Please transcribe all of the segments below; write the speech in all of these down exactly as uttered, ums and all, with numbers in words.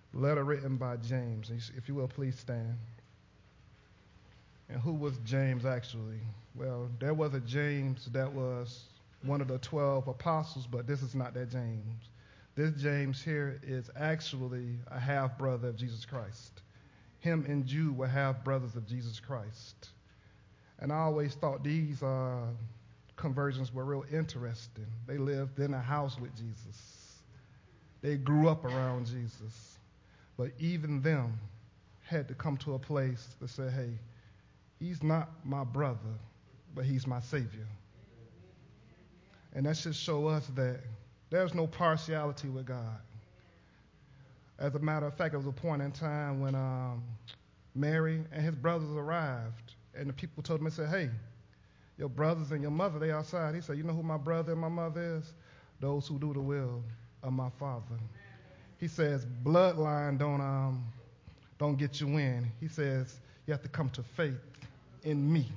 Letter written by James. If you will, please stand. And who was James actually? Well, there was a James that was one of the twelve apostles, but this is not that James. This James here is actually a half-brother of Jesus Christ. Him and Jude were half-brothers of Jesus Christ. And I always thought these uh, conversions were real interesting. They lived in a house with Jesus. They grew up around Jesus. But even them had to come to a place to say, hey, he's not my brother, but he's my Savior. And that should show us that there's no partiality with God. As a matter of fact, there was a point in time when um, Mary and his brothers arrived, and the people told him, they said, hey, your brothers and your mother, they outside. He said, you know who my brother and my mother is? Those who do the will of my Father. He says, bloodline don't um, don't get you in. He says, you have to come to faith in me.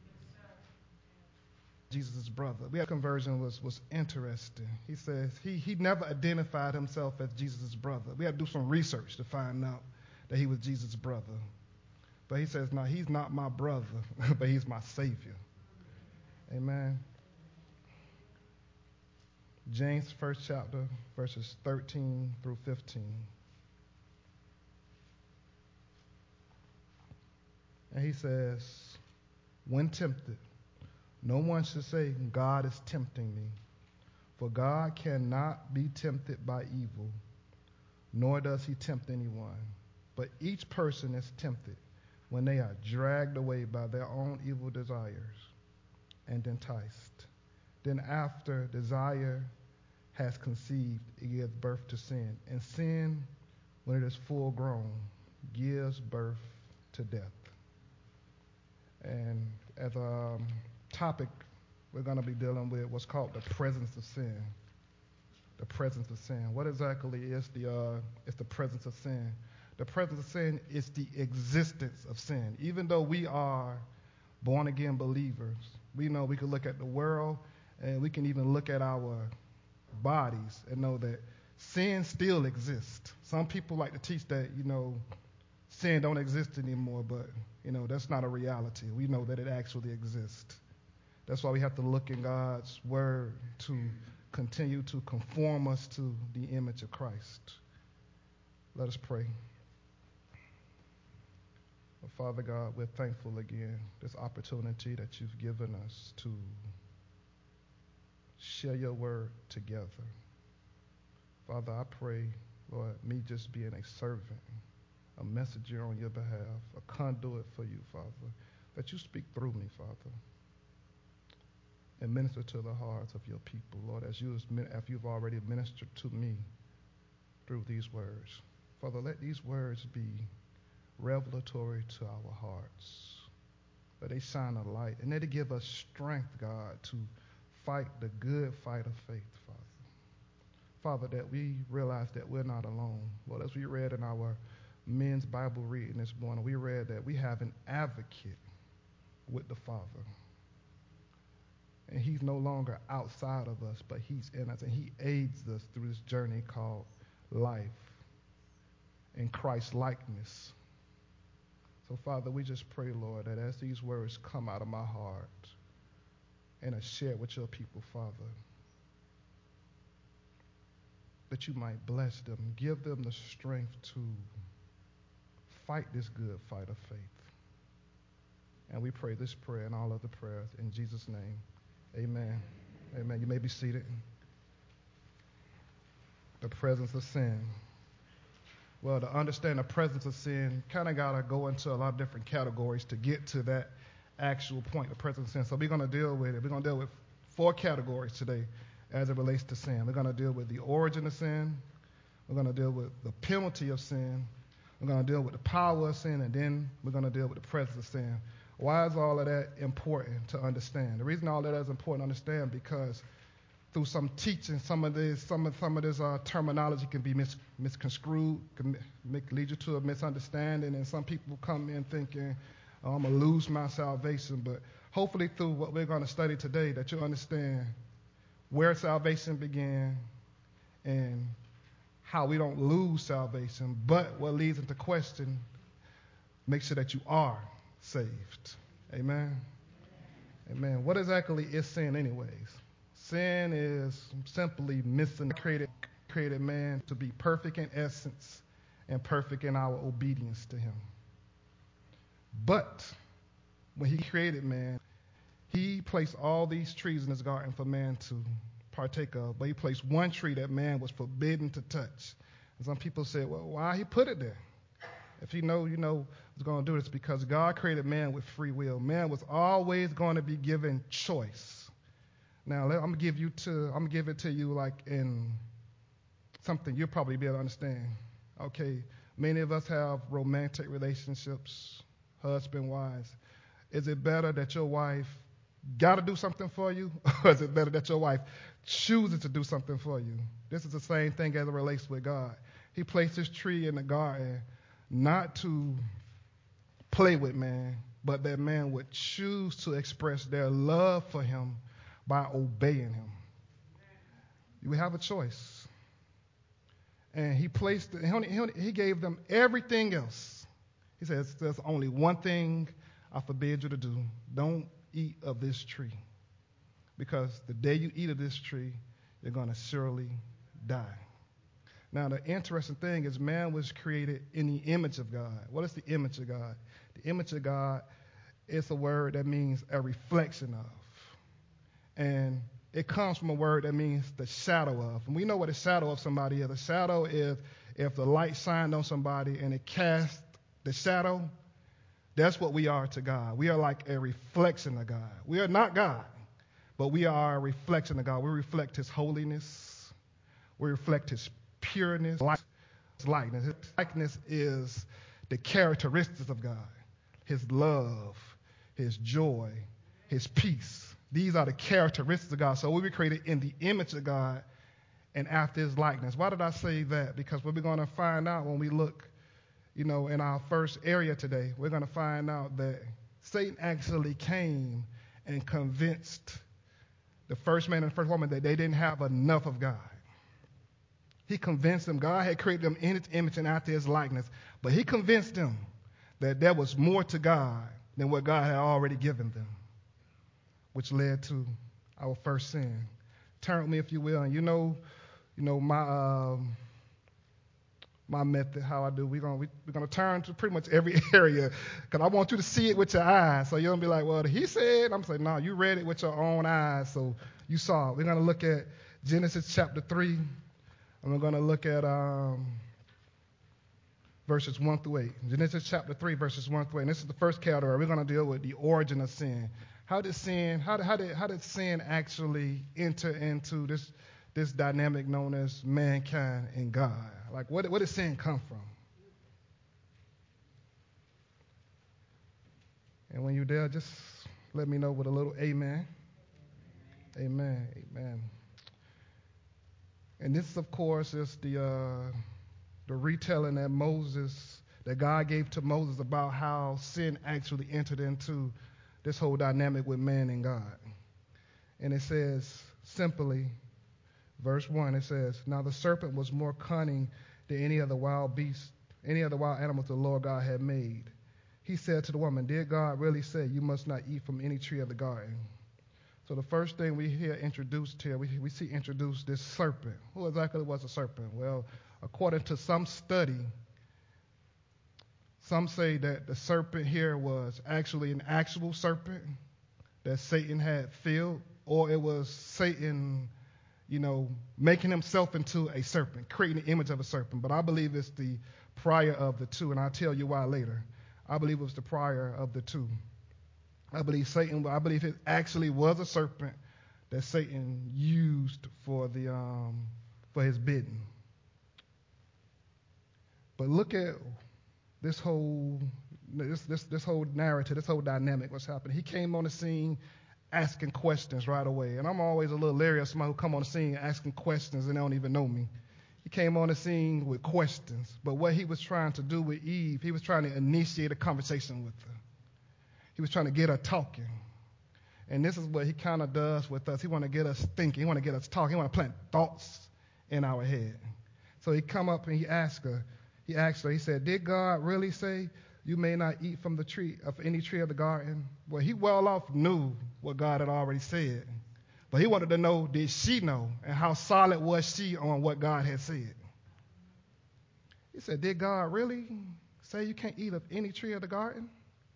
Jesus' brother. We have conversion was was interesting. He says he he never identified himself as Jesus' brother. We had to do some research to find out that he was Jesus' brother. But he says, no, he's not my brother, but he's my Savior. Amen. James, first chapter, verses thirteen through fifteen. And he says, when tempted, no one should say, God is tempting me. For God cannot be tempted by evil, nor does he tempt anyone. But each person is tempted when they are dragged away by their own evil desires and enticed. Then after desire has conceived, it gives birth to sin. And sin, when it is full grown, gives birth to death. And as a um, topic, we're going to be dealing with what's called the presence of sin. The presence of sin. What exactly is the uh, is the presence of sin? The presence of sin is the existence of sin. Even though we are born-again believers, we know we can look at the world and we can even look at our bodies and know that sin still exists. Some people like to teach that, you know, sin don't exist anymore, but, you know, that's not a reality. We know that it actually exists. That's why we have to look in God's word to continue to conform us to the image of Christ. Let us pray. Well, Father God, we're thankful again this opportunity that you've given us to share your word together. Father, I pray, Lord, me just being a servant, a messenger on your behalf, a conduit for you, Father, that you speak through me, Father, and minister to the hearts of your people, Lord, as you, as you've already ministered to me through these words. Father, let these words be revelatory to our hearts. Let they shine a light, and let it give us strength, God, to fight the good fight of faith, Father. Father, that we realize that we're not alone. Lord, as we read in our men's Bible reading this morning, we read that we have an advocate with the Father. And he's no longer outside of us, but he's in us, and he aids us through this journey called life in Christ's likeness. So, Father, we just pray, Lord, that as these words come out of my heart and are shared with your people, Father, that you might bless them, give them the strength to fight this good fight of faith. And we pray this prayer and all other prayers in Jesus' name. Amen. Amen. You may be seated. The presence of sin. Well, to understand the presence of sin, kind of got to go into a lot of different categories to get to that actual point, the presence of sin. So we're going to deal with it. We're going to deal with four categories today as it relates to sin. We're going to deal with the origin of sin. We're going to deal with the penalty of sin. We're going to deal with the power of sin, and then we're going to deal with the presence of sin. Why is all of that important to understand? The reason all of that is important to understand because through some teaching, some of this, some of some of this uh, terminology can be mis- misconstrued, can make, lead you to a misunderstanding, and some people come in thinking, oh, I'm gonna lose my salvation. But hopefully, through what we're going to study today, that you understand where salvation began and how we don't lose salvation, but what leads into question, make sure that you are saved. Amen. Amen. What exactly is sin anyways? Sin is simply missing the created, created man to be perfect in essence and perfect in our obedience to him. But when he created man, he placed all these trees in his garden for man to partake of, but he placed one tree that man was forbidden to touch. And some people say, well, why he put it there? If you know, you know was going to do this, because God created man with free will. Man was always going to be given choice. Now, let, I'm gonna give you to, I'm gonna give it to you like in something you'll probably be able to understand. Okay, many of us have romantic relationships, husband, wives. Is it better that your wife got to do something for you, or is it better that your wife chooses to do something for you? This is the same thing as it relates with God. He placed his tree in the garden not to play with man, but that man would choose to express their love for him by obeying him. We have a choice. And he placed, he, only, he, only, he gave them everything else. He says, there's only one thing I forbid you to do. Don't eat of this tree. Because the day you eat of this tree, you're going to surely die. Now, the interesting thing is man was created in the image of God. What is the image of God? The image of God is a word that means a reflection of. And it comes from a word that means the shadow of. And we know what a shadow of somebody is. A shadow is if the light shined on somebody and it cast the shadow. That's what we are to God. We are like a reflection of God. We are not God, but we are a reflection of God. We reflect his holiness. We reflect his pureness, his likeness. His likeness is the characteristics of God. His love, his joy, his peace. These are the characteristics of God. So we were created in the image of God and after his likeness. Why did I say that? Because what we're going to find out when we look, you know, in our first area today, we're going to find out that Satan actually came and convinced the first man and the first woman that they didn't have enough of God. He convinced them God had created them in his image and after his likeness, but he convinced them that there was more to God than what God had already given them, which led to our first sin. Turn with me, if you will, and you know, you know my um, my method, how I do. We're gonna we, we're gonna turn to pretty much every area, because I want you to see it with your eyes. So you don't be like, well, he said. I'm saying, no, you read it with your own eyes, so you saw it. We're gonna look at Genesis chapter three, and we're gonna look at um, verses one through eight. Genesis chapter three, verses one through eight. And this is the first category. We're gonna deal with the origin of sin. How did sin? How did how did how did sin actually enter into this this dynamic known as mankind and God? Like, what where did sin come from? And when you're there, just let me know with a little amen. Amen. Amen. And this, of course, is the uh, the retelling that Moses that God gave to Moses about how sin actually entered into this whole dynamic with man and God. And it says simply, verse one, it says, now the serpent was more cunning than any other wild beast, any other wild animals the Lord God had made. He said to the woman, did God really say you must not eat from any tree of the garden? So the first thing we hear introduced here, we, we see introduced this serpent. Who exactly was a serpent? Well, according to some study, some say that the serpent here was actually an actual serpent that Satan had filled, or it was Satan, you know, making himself into a serpent, creating the image of a serpent. But I believe it's the prior of the two, and I'll tell you why later. I believe it was the prior of the two. I believe Satan, I believe it actually was a serpent that Satan used for the um, for his bidding. But look at this whole this this this whole narrative, this whole dynamic, what's happening. He came on the scene asking questions right away. And I'm always a little leery of somebody who come on the scene asking questions and they don't even know me. He came on the scene with questions. But what he was trying to do with Eve, he was trying to initiate a conversation with her. He was trying to get her talking. And this is what he kind of does with us. He want to get us thinking. He want to get us talking. He want to plant thoughts in our head. So he come up and he asked her, he asked her, he said, did God really say you may not eat from the tree, of any tree of the garden? Well, he well off knew what God had already said. But he wanted to know, did she know? And how solid was she on what God had said? He said, did God really say you can't eat of any tree of the garden?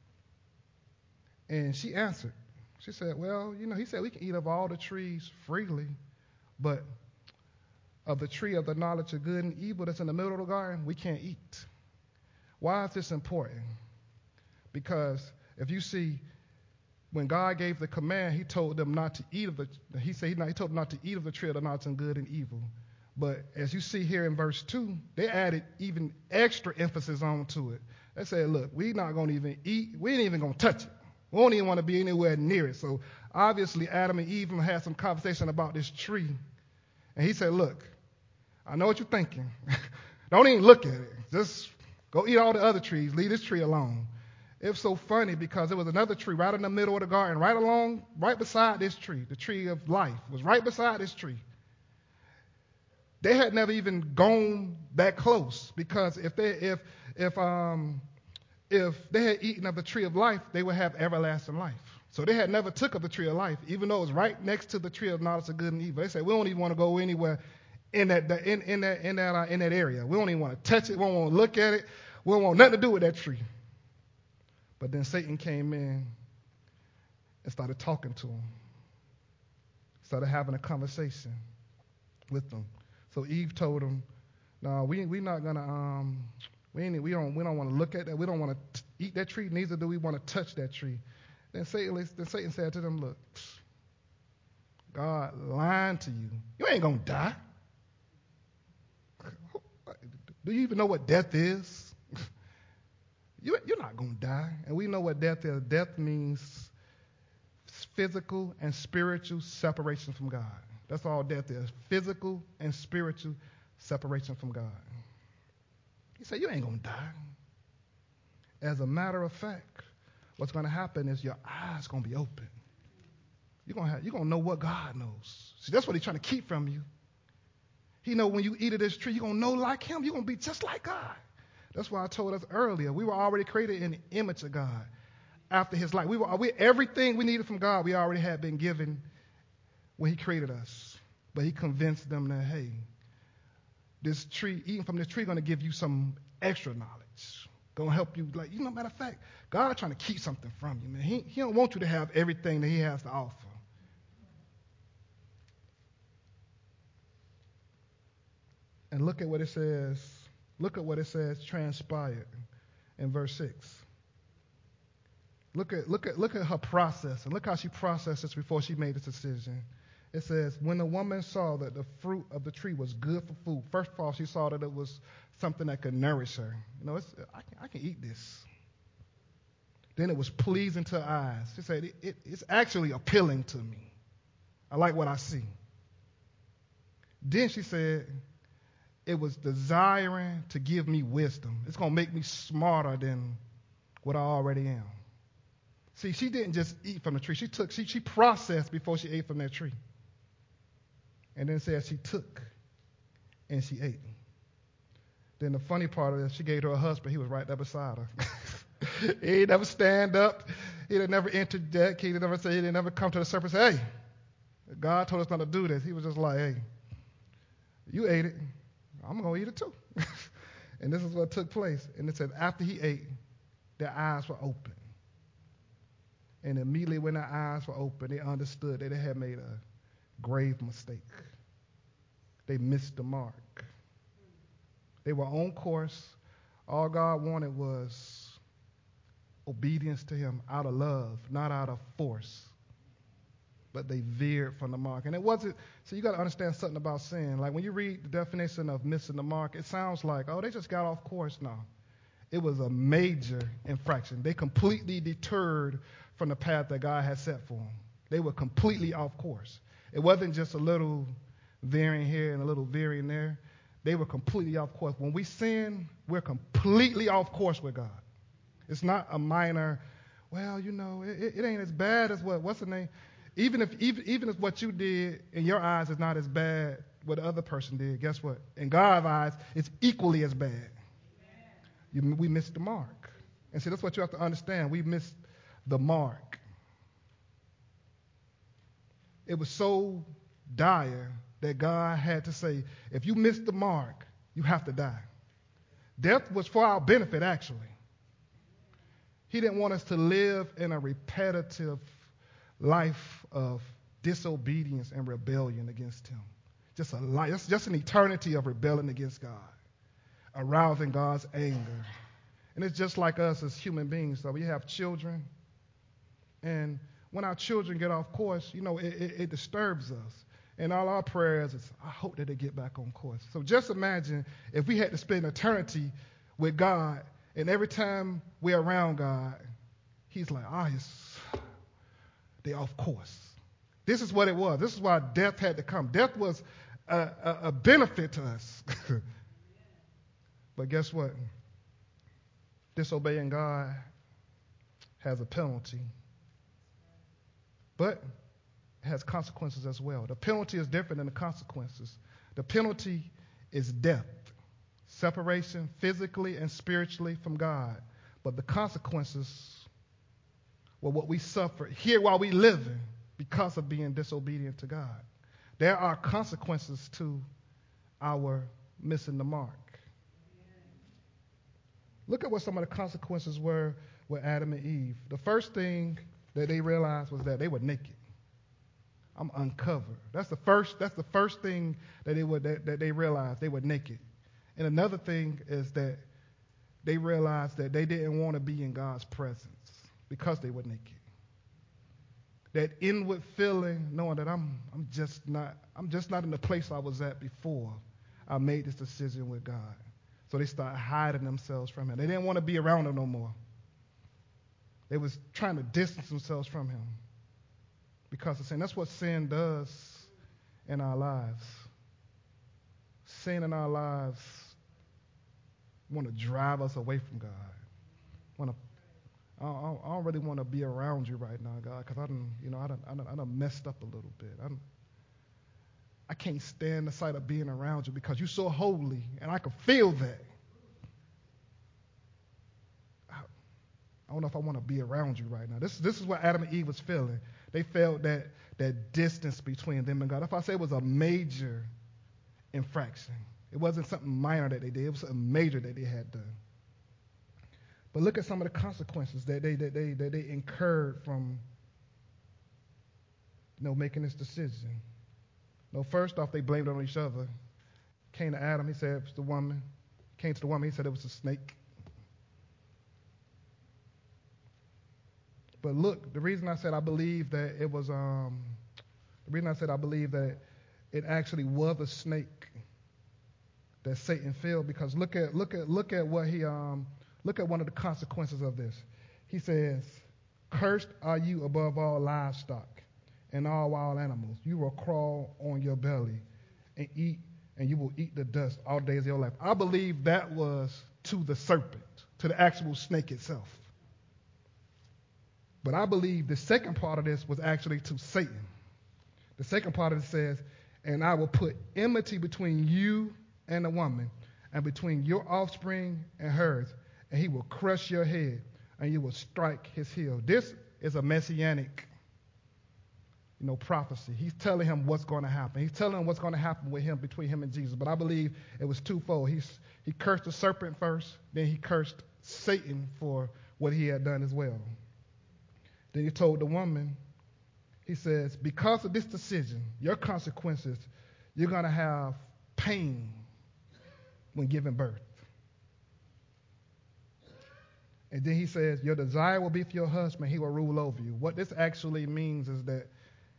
And she answered. She said, well, you know, he said we can eat of all the trees freely, but of the tree of the knowledge of good and evil that's in the middle of the garden, we can't eat. Why is this important? Because if you see, when God gave the command, he told them not to eat of the, he said he, not, he told them not to eat of the tree of the knowledge of good and evil. But as you see here in verse two, they added even extra emphasis onto it. They said, look, we're not going to even eat, we ain't even going to touch it. We don't even want to be anywhere near it. So obviously Adam and Eve had some conversation about this tree. And he said, look, I know what you're thinking. Don't even look at it. Just go eat all the other trees. Leave this tree alone. It was so funny because there was another tree right in the middle of the garden, right along, right beside this tree. The tree of life was right beside this tree. They had never even gone that close because if they if if um if they had eaten of the tree of life, they would have everlasting life. So they had never took of the tree of life, even though it was right next to the tree of knowledge of good and evil. They said we don't even want to go anywhere in that in in that in that uh, in that area. We don't even want to touch it. We don't want to look at it. We don't want nothing to do with that tree. But then Satan came in and started talking to them, started having a conversation with them. So Eve told him, "No, we we not gonna um we ain't, we don't we don't want to look at that. We don't want to eat that tree. Neither do we want to touch that tree." Then Satan then Satan said to them, "Look, God lying to you. You ain't gonna die. Do you even know what death is? you you're not gonna die. And we know what death is. Death means physical and spiritual separation from God. That's all death is. Physical and spiritual separation from God." He said, you ain't going to die. As a matter of fact, what's going to happen is your eyes going to be open. You're going to have, you're going to know what God knows. See, that's what he's trying to keep from you. He know when you eat of this tree, you're going to know like him. You're going to be just like God. That's why I told us earlier, we were already created in the image of God. After his life, we were we, everything we needed from God, we already had been given when he created us. But he convinced them that, hey, this tree, eating from this tree, going to give you some extra knowledge. Going to help you. Like, you know, matter of fact, God trying to keep something from you, man. He, he don't want you to have everything that he has to offer. And look at what it says. Look at what it says transpired in verse six. Look at look at look at her process, and look how she processed this before she made this decision. It says, when the woman saw that the fruit of the tree was good for food, first of all, she saw that it was something that could nourish her. You know, it's, I, can, I can eat this. Then it was pleasing to her eyes. She said, it, it, it's actually appealing to me. I like what I see. Then she said, it was desiring to give me wisdom. It's going to make me smarter than what I already am. See, she didn't just eat from the tree. She took, she, she processed before she ate from that tree. And then said she took and she ate. Then the funny part of it, she gave to her husband. He was right there beside her. He didn't never stand up. He didn't never interject. He didn't never say, he didn't never come to the surface and say, hey, God told us not to do this. He was just like, hey, you ate it. I'm going to eat it too. And this is what took place. And it said after he ate, their eyes were open. And immediately when their eyes were open, they understood that they had made a grave mistake. They missed the mark. They were on course. All God wanted was obedience to him out of love, not out of force. But they veered from the mark. And it wasn't, so you got to understand something about sin. Like when you read the definition of missing the mark, it sounds like, oh, they just got off course now. It was a major infraction. They completely deterred from the path that God had set for them. They were completely off course. It wasn't just a little veering here and a little veering there. They were completely off course. When we sin, we're completely off course with God. It's not a minor, well, you know, it, it ain't as bad as what, what's the name? Even if even, even if what you did in your eyes is not as bad what the other person did, guess what? In God's eyes, it's equally as bad. You, we missed the mark. And see, that's what you have to understand. We missed the mark. It was so dire that God had to say, if you miss the mark, you have to die. Death was for our benefit, actually. He didn't want us to live in a repetitive life of disobedience and rebellion against him. Just a life, just, just an eternity of rebelling against God, arousing God's anger. And it's just like us as human beings. So we have children, and when our children get off course, you know, it, it, it disturbs us. And all our prayers is, I hope that they get back on course. So just imagine if we had to spend eternity with God, and every time we're around God, he's like, ah, oh, they're off course. This is what it was. This is why death had to come. Death was a, a, a benefit to us. But guess what? Disobeying God has a penalty. But it has consequences as well. The penalty is different than the consequences. The penalty is death. Separation physically and spiritually from God. But the consequences were what we suffer here while we living because of being disobedient to God. There are consequences to our missing the mark. Look at what some of the consequences were with Adam and Eve. The first thing that they realized was that they were naked. I'm uncovered. That's the first. That's the first thing that they would that, that they realized they were naked. And another thing is that they realized that they didn't want to be in God's presence because they were naked. That inward feeling, knowing that I'm I'm just not I'm just not in the place I was at before I made this decision with God. So they started hiding themselves from him. They didn't want to be around him no more. They was trying to distance themselves from him because of sin. That's what sin does in our lives. Sin in our lives want to drive us away from God. Want to, I don't, I don't really want to be around you right now, God, because I done, you know, I done, I done, I done messed up a little bit. I, done, I can't stand the sight of being around you because you're so holy, and I can feel that. I, I don't know if I want to be around you right now. This, this is what Adam and Eve was feeling. They felt that that distance between them and God. If I say it was a major infraction, it wasn't something minor that they did. It was something major that they had done. But look at some of the consequences that they that they that they incurred from, you know, making this decision. You know, first off, they blamed it on each other. Came to Adam, he said it was the woman. Came to the woman, he said it was a snake. But look, the reason I said I believe that it was um, the reason I said I believe that it actually was a snake that Satan filled, because look at look at look at what he um look at one of the consequences of this. He says, "Cursed are you above all livestock and all wild animals. You will crawl on your belly and eat, and you will eat the dust all days of your life." I believe that was to the serpent, to the actual snake itself. But I believe the second part of this was actually to Satan. The second part of it says, "And I will put enmity between you and the woman, and between your offspring and hers, and he will crush your head, and you will strike his heel." This is a messianic, you know, prophecy. He's telling him what's going to happen. He's telling him what's going to happen with him, between him and Jesus. But I believe it was twofold. He's, he cursed the serpent first, then he cursed Satan for what he had done as well. Then he told the woman, he says, because of this decision, your consequences, you're going to have pain when giving birth. And then he says, your desire will be for your husband, he will rule over you. What this actually means is that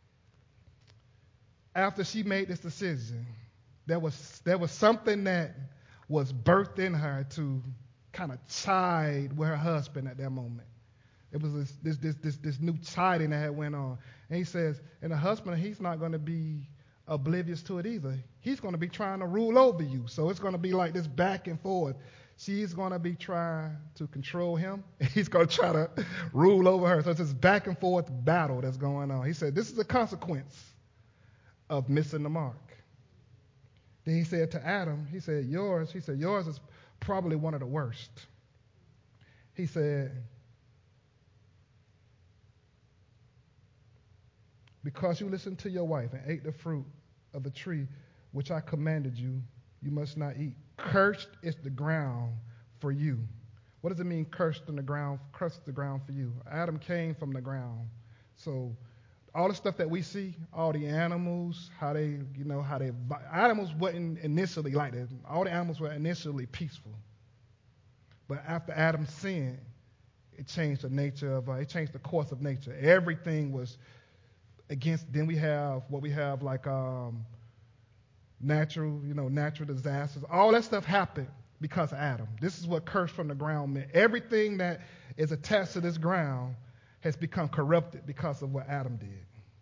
after she made this decision, there was there was something that was birthed in her to kind of chide with her husband at that moment. It was this this this this, this new chiding that had went on. And he says, and the husband, he's not going to be oblivious to it either. He's going to be trying to rule over you. So it's going to be like this back and forth. She's going to be trying to control him. He's going to try to rule over her. So it's this back and forth battle that's going on. He said, this is a consequence of missing the mark. Then he said to Adam, he said, yours, he said, yours is probably one of the worst. He said, because you listened to your wife and ate the fruit of the tree which I commanded you, you must not eat. Cursed is the ground for you. What does it mean, cursed in the ground? Cursed the ground for you. Adam came from the ground. So all the stuff that we see, all the animals, how they, you know, how they, animals wasn't initially like that. All the animals were initially peaceful. But after Adam sinned, it changed the nature of, uh, it changed the course of nature. Everything was against, then we have what we have like um, natural, you know, natural disasters. All that stuff happened because of Adam. This is what cursed from the ground meant. Everything that is attached to this ground has become corrupted because of what Adam did.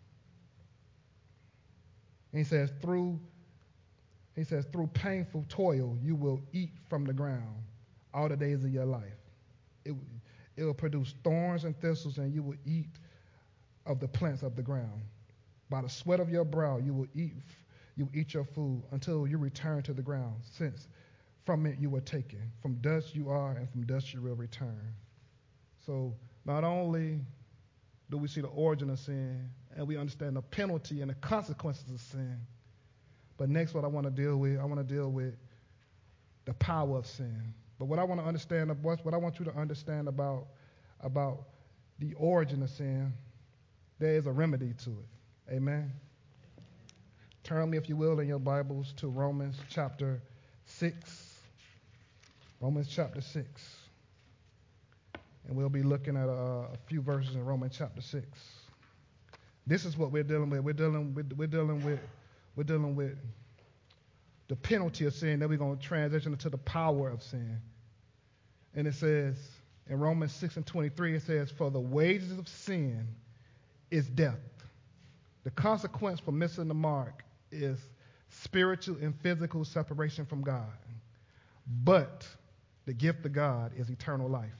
And he says, through, he says, through painful toil, you will eat from the ground all the days of your life. It, it will produce thorns and thistles, and you will eat of the plants of the ground. By the sweat of your brow, you will eat, you will eat your food until you return to the ground, since from it you were taken. From dust you are, and from dust you will return. So not only do we see the origin of sin, and we understand the penalty and the consequences of sin, but next what I want to deal with, I want to deal with the power of sin. But what I want to understand, what I want you to understand about, about the origin of sin, there is a remedy to it. Amen? Turn me, if you will, in your Bibles to Romans chapter six. Romans chapter six. And we'll be looking at a, a few verses in Romans chapter six. This is what we're dealing with. We're dealing with, we're dealing with, we're dealing with the penalty of sin. Then we're going to transition into the power of sin. And it says in Romans six and twenty-three, it says, for the wages of sin is death. The consequence for missing the mark is spiritual and physical separation from God. But the gift of God is eternal life.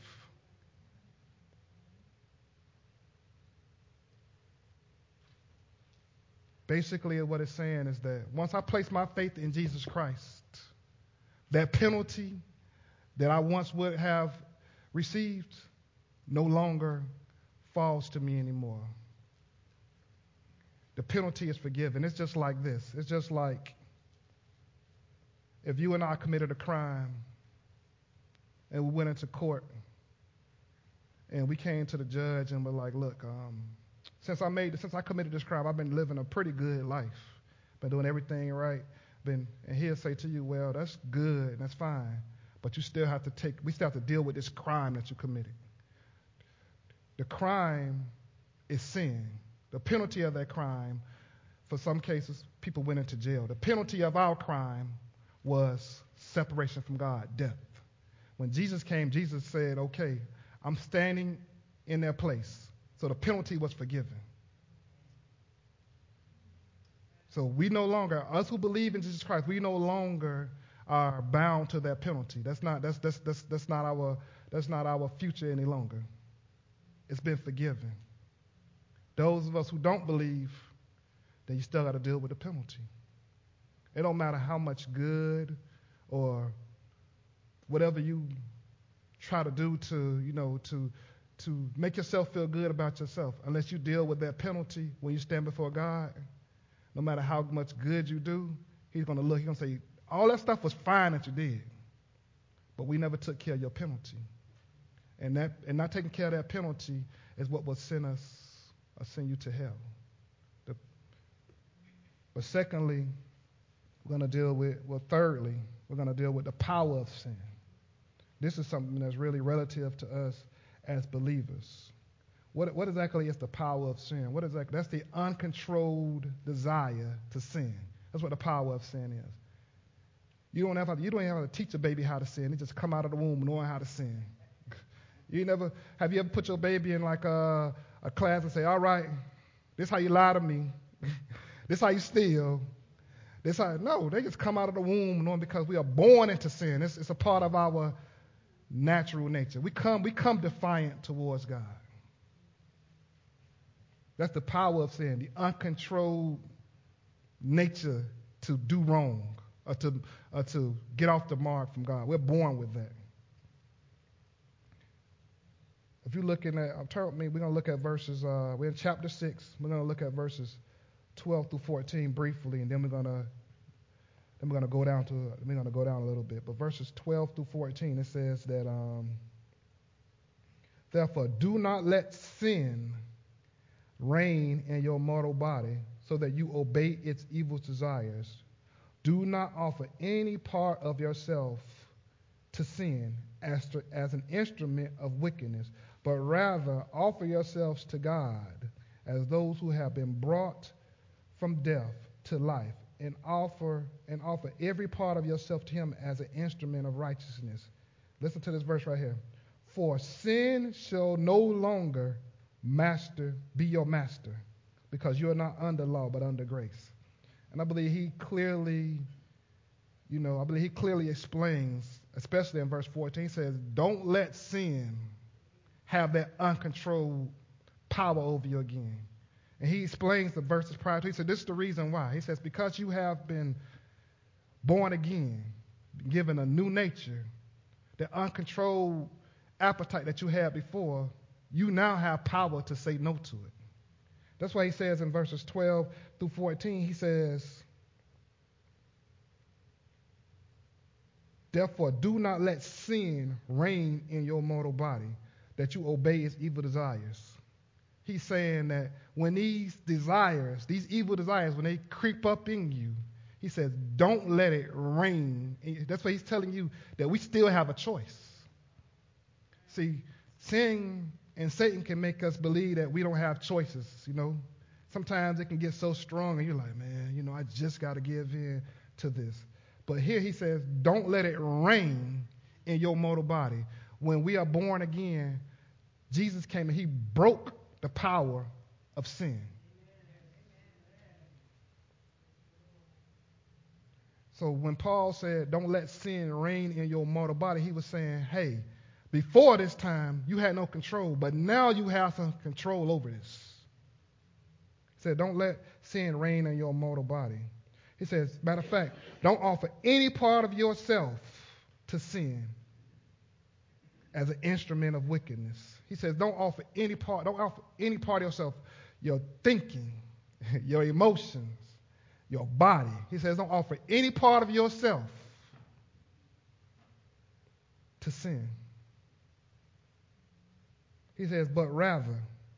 Basically, what it's saying is that once I place my faith in Jesus Christ, that penalty that I once would have received no longer falls to me anymore. The penalty is forgiven. It's just like this. It's just like if you and I committed a crime and we went into court and we came to the judge and were like, look, um, since I made, since I committed this crime, I've been living a pretty good life. Been doing everything right. Been, and he'll say to you, well, that's good, that's fine, but you still have to take, we still have to deal with this crime that you committed. The crime is sin. The penalty of that crime, for some cases, people went into jail. The penalty of our crime was separation from God, death. When Jesus came, Jesus said, okay, I'm standing in their place. So the penalty was forgiven. So we no longer, us who believe in Jesus Christ, we no longer are bound to that penalty. That's not, that's, that's, that's, that's not our, that's not our future any longer. It's been forgiven. Those of us who don't believe, then you still got to deal with the penalty. It don't matter how much good or whatever you try to do to, you know, to to make yourself feel good about yourself. Unless you deal with that penalty when you stand before God, no matter how much good you do, he's going to look, he's going to say, all that stuff was fine that you did, but we never took care of your penalty. And that, and not taking care of that penalty is what will send us, or send you to hell. The, but secondly, we're going to deal with, well, thirdly, we're going to deal with the power of sin. This is something that's really relative to us as believers. What, what exactly is the power of sin? What exactly? That's the uncontrolled desire to sin. That's what the power of sin is. You don't have to, you don't even have to teach a baby how to sin. It just come out of the womb knowing how to sin. You never have you ever put your baby in like a, a class and say, all right, this how you lie to me. This how you steal. This how no, they just come out of the womb knowing because we are born into sin. It's, it's a part of our natural nature. We come, we come defiant towards God. That's the power of sin, the uncontrolled nature to do wrong or to, or to get off the mark from God. We're born with that. If you're looking at, I'm telling me, we're going to look at verses, uh, we're in chapter six. We're going to look at verses twelve through fourteen briefly, and then we're going to then we're going to go down to we're going to go down a little bit. But verses twelve through fourteen, it says that, um, therefore, do not let sin reign in your mortal body, so that you obey its evil desires. Do not offer any part of yourself to sin as, to, as an instrument of wickedness, but rather offer yourselves to God as those who have been brought from death to life, and offer and offer every part of yourself to him as an instrument of righteousness. Listen to this verse right here. For sin shall no longer master be your master, because you are not under law but under grace. And I believe he clearly, you know, I believe he clearly explains, especially in verse fourteen, he says, don't let sin have that uncontrolled power over you again. And he explains the verses prior to it. He said, this is the reason why. He says, because you have been born again, given a new nature, the uncontrolled appetite that you had before, you now have power to say no to it. That's why he says in verses twelve through fourteen, he says, therefore, do not let sin reign in your mortal body, that you obey its evil desires. He's saying that when these desires, these evil desires, when they creep up in you, he says, don't let it reign. That's why he's telling you that we still have a choice. See, sin and Satan can make us believe that we don't have choices, you know. Sometimes it can get so strong and you're like, man, you know, I just got to give in to this. But here he says, don't let it reign in your mortal body. When we are born again, Jesus came and he broke the power of sin. So when Paul said, don't let sin reign in your mortal body, he was saying, hey, before this time, you had no control, but now you have some control over this. He said, don't let sin reign in your mortal body. He says, matter of fact, don't offer any part of yourself to sin as an instrument of wickedness. He says, don't offer any part, don't offer any part of yourself, your thinking, your emotions, your body. He says, don't offer any part of yourself to sin. He says, but rather,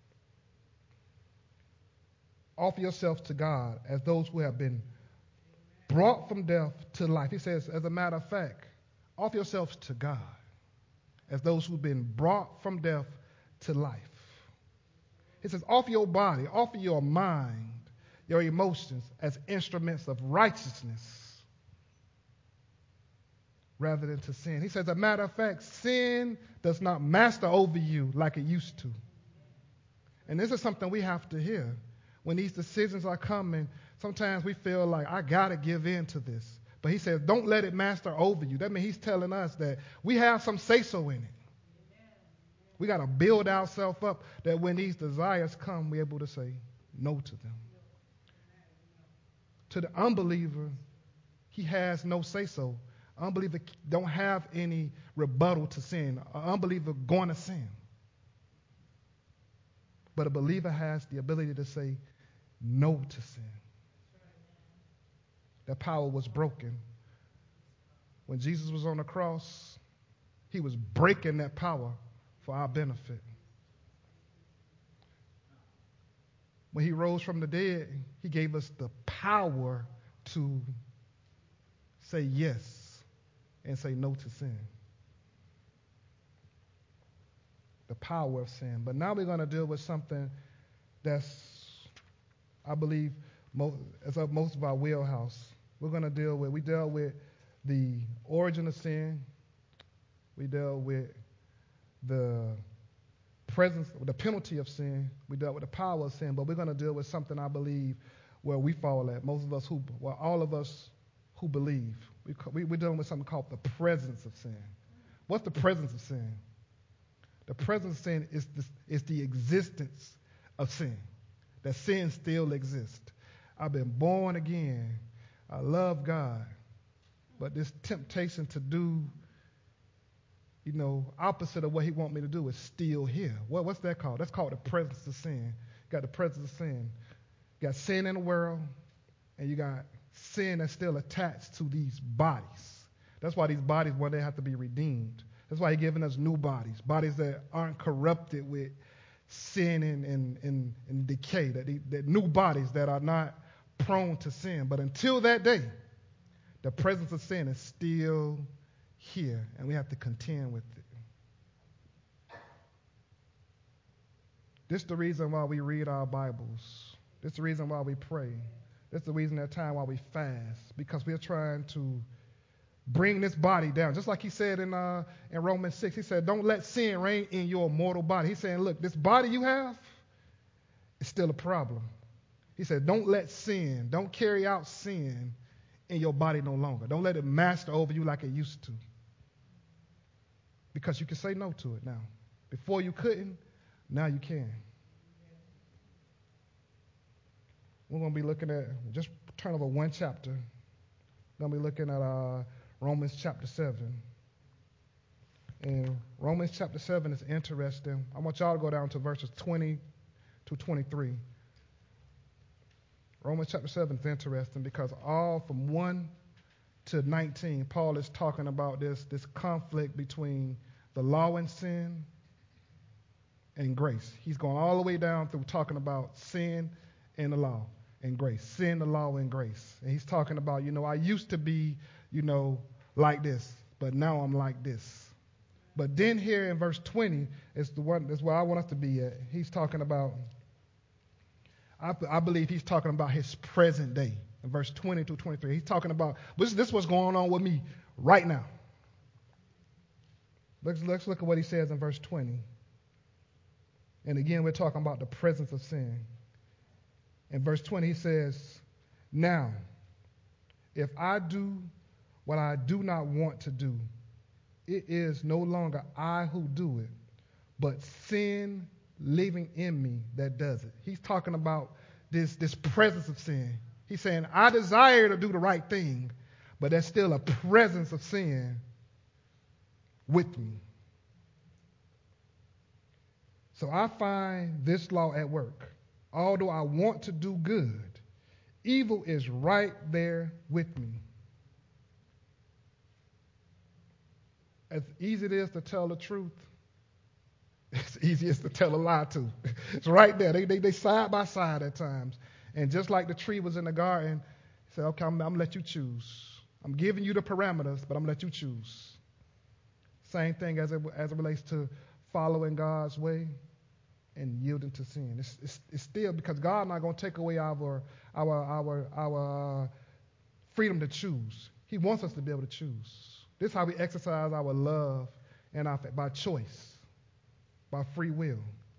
offer yourselves to God as those who have been brought from death to life. He says, as a matter of fact, offer yourselves to God as those who've been brought from death to life. He says, offer your body, offer your mind, your emotions as instruments of righteousness rather than to sin. He says, as a matter of fact, sin does not master over you like it used to. And this is something we have to hear. When these decisions are coming, sometimes we feel like, I got to give in to this. But he says, don't let it master over you. That means he's telling us that we have some say-so in it. We got to build ourselves up that when these desires come, we're able to say no to them. To the unbeliever, he has no say-so. Unbeliever don't have any rebuttal to sin. An unbeliever going to sin. But a believer has the ability to say no to sin. That power was broken. When Jesus was on the cross, he was breaking that power for our benefit. When he rose from the dead, he gave us the power to say yes and say no to sin. The power of sin. But now we're going to deal with something that's, I believe, most, it's up most of our wheelhouse. We're going to deal with, we dealt with the origin of sin. We dealt with the presence, the penalty of sin. We dealt with the power of sin. But we're going to deal with something, I believe, where we fall at. Most of us who, well, all of us who believe. We, we, we're dealing with something called the presence of sin. What's the presence of sin? The presence of sin is the, is the existence of sin. That sin still exists. I've been born again. I love God. but this temptation to do, you know, opposite of what he wants me to do is still here. What, what's that called? That's called the presence of sin. You got the presence of sin. You got sin in the world, and you got sin that's still attached to these bodies. That's why these bodies, one day, have to be redeemed. That's why he's giving us new bodies, bodies that aren't corrupted with sin and, and, and, and decay, that, they, that new bodies that are not prone to sin. But until that day, the presence of sin is still here, and we have to contend with it. This is the reason why we read our Bibles. This is the reason why we pray. This is the reason that time why we fast, because we're trying to bring this body down. Just like he said in uh, in Romans six, he said, don't let sin reign in your mortal body. He's saying, look, this body you have is still a problem. He said, don't let sin, don't carry out sin in your body no longer. Don't let it master over you like it used to. Because you can say no to it now. Before you couldn't, now you can. We're going to be looking at, just turn over one chapter. We're going to be looking at uh, Romans chapter seven. And Romans chapter seven is interesting. I want y'all to go down to verses twenty to twenty-three. Romans chapter seven is interesting because all from one to nineteen, Paul is talking about this, this conflict between the law and sin and grace. He's going all the way down through talking about sin and the law and grace. Sin, the law, and grace. And he's talking about, you know, I used to be, you know, like this, but now I'm like this. But then here in verse twenty is the one, that's where I want us to be at. He's talking about, I, I believe he's talking about his present day. In verse twenty to twenty-three, he's talking about, this, this is what's going on with me right now. Let's, let's look at what he says in verse twenty. And again, we're talking about the presence of sin. In verse twenty, he says, now, if I do what I do not want to do, it is no longer I who do it, but sin living in me that does it. He's talking about this, this presence of sin. He's saying, I desire to do the right thing, but there's still a presence of sin with me. So I find this law at work. Although I want to do good, evil is right there with me. As easy it is to tell the truth, it's easiest to tell a lie too. It's right there. They, they, they side by side at times. And just like the tree was in the garden, he said, okay, I'm, I'm going to let you choose. I'm giving you the parameters, but I'm going to let you choose. Same thing as it, as it relates to following God's way and yielding to sin. It's, it's, it's still, because God not going to take away our, our, our, our uh, freedom to choose. He wants us to be able to choose. This is how we exercise our love and our faith, by choice, by free will.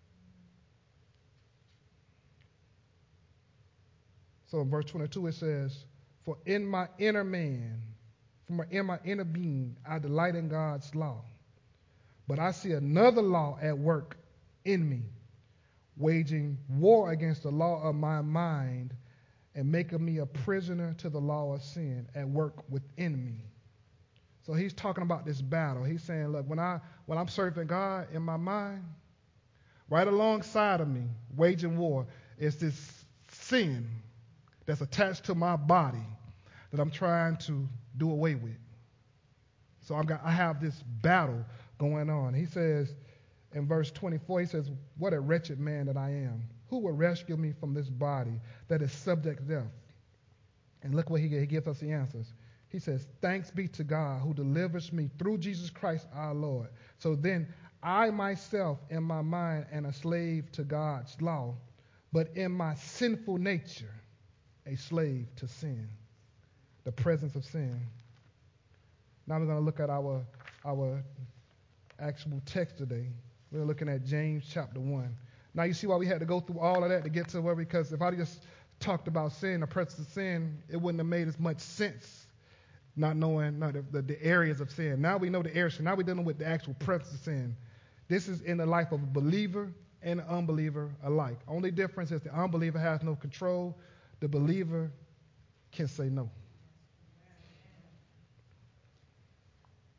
So in verse twenty-two it says, for in my inner man, from my, in my inner being, I delight in God's law. But I see another law at work in me, waging war against the law of my mind and making me a prisoner to the law of sin at work within me. So he's talking about this battle. He's saying, look, when, I, when I'm serving God in my mind, right alongside of me, waging war, is this sin that's attached to my body that I'm trying to do away with. So I've got, I have this battle going on. He says in verse twenty-four, he says, what a wretched man that I am. Who will rescue me from this body that is subject to death? And look what he, he gives us the answers. He says, thanks be to God who delivers me through Jesus Christ our Lord. So then I myself in my mind am a slave to God's law, but in my sinful nature, a slave to sin, the presence of sin. Now we're going to look at our, our actual text today. We're looking at James chapter one. Now you see why we had to go through all of that to get to where, because if I just talked about sin, the presence of sin, it wouldn't have made as much sense. Not knowing no, the, the, the areas of sin. Now we know the areas. Now we're dealing with the actual presence of sin. This is in the life of a believer and an unbeliever alike. Only difference is the unbeliever has no control. The believer can say no.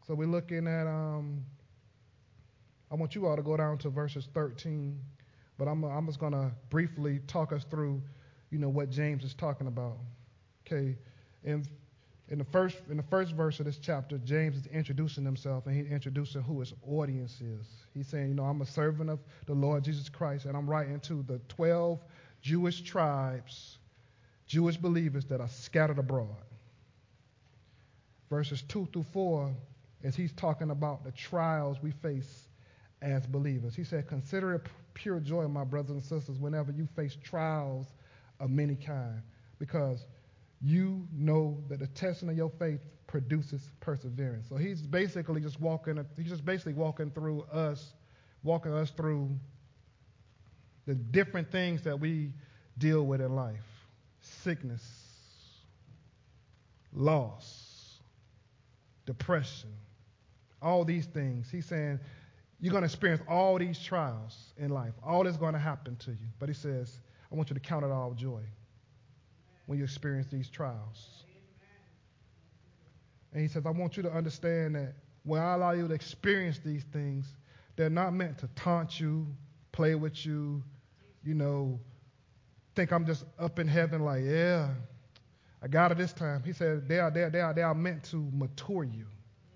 So we're looking at, um, I want you all to go down to verses thirteen, but I'm, I'm just going to briefly talk us through, you know, what James is talking about. Okay, in, in, the first, in the first verse of this chapter, James is introducing himself, and he's introducing who his audience is. He's saying, you know, I'm a servant of the Lord Jesus Christ, and I'm writing to the twelve Jewish tribes, Jewish believers that are scattered abroad. Verses two through four, as he's talking about the trials we face as believers. He said, consider it pure joy, my brothers and sisters, whenever you face trials of many kind, because you know that the testing of your faith produces perseverance. So he's basically just walking, he's just basically walking through us, walking us through the different things that we deal with in life. Sickness, loss, depression, all these things. He's saying you're going to experience all these trials in life. All is going to happen to you. But he says, I want you to count it all joy when you experience these trials. And he says, I want you to understand that when I allow you to experience these things, they're not meant to taunt you, play with you, you know, think I'm just up in heaven like, yeah, I got it this time. He said they are, they are, they are, they are meant to mature you.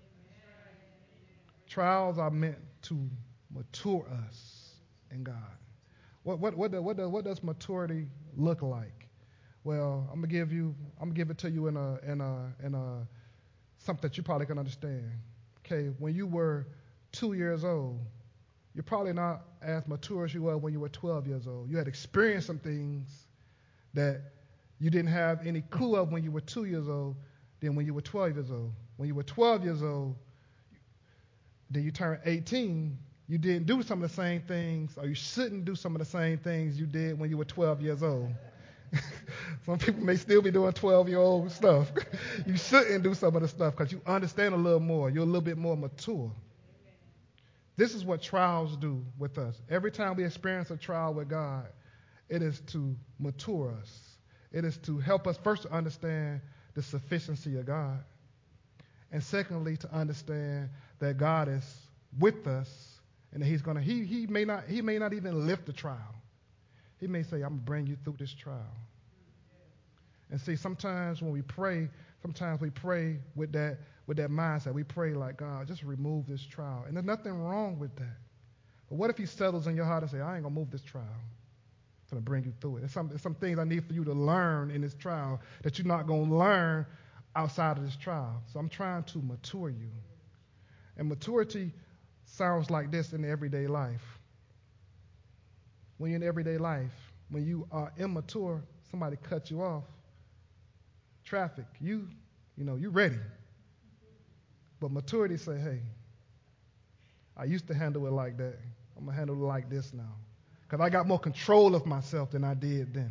Trials are meant to mature us in God. What what what, what, what does maturity look like? Well, I'm gonna give you, I'm gonna give it to you in a in a in a something that you probably can understand. Okay, when you were two years old, you're probably not as mature as you were when you were twelve years old. You had experienced some things that you didn't have any clue of when you were two years old than when you were twelve years old. When you were twelve years old, then you turned eighteen, you didn't do some of the same things, or you shouldn't do some of the same things you did when you were twelve years old. Some people may still be doing twelve-year-old stuff. You shouldn't do some of the stuff because you understand a little more. You're a little bit more mature. This is what trials do with us. Every time we experience a trial with God, it is to mature us. It is to help us first to understand the sufficiency of God. And secondly, to understand that God is with us and that He's gonna he he may not he may not even lift the trial. He may say, I'm gonna bring you through this trial. And see, sometimes when we pray, sometimes we pray with that with that mindset. We pray like, God, just remove this trial. And there's nothing wrong with that. But what if He settles in your heart and say, I ain't gonna move this trial. I'm gonna bring you through it. There's some, there's some things I need for you to learn in this trial that you're not gonna learn outside of this trial. So I'm trying to mature you. And maturity sounds like this in everyday life. When you're in everyday life, when you are immature, somebody cuts you off, traffic, you, you know, you ready. But maturity say, hey, I used to handle it like that. I'm going to handle it like this now. Because I got more control of myself than I did then.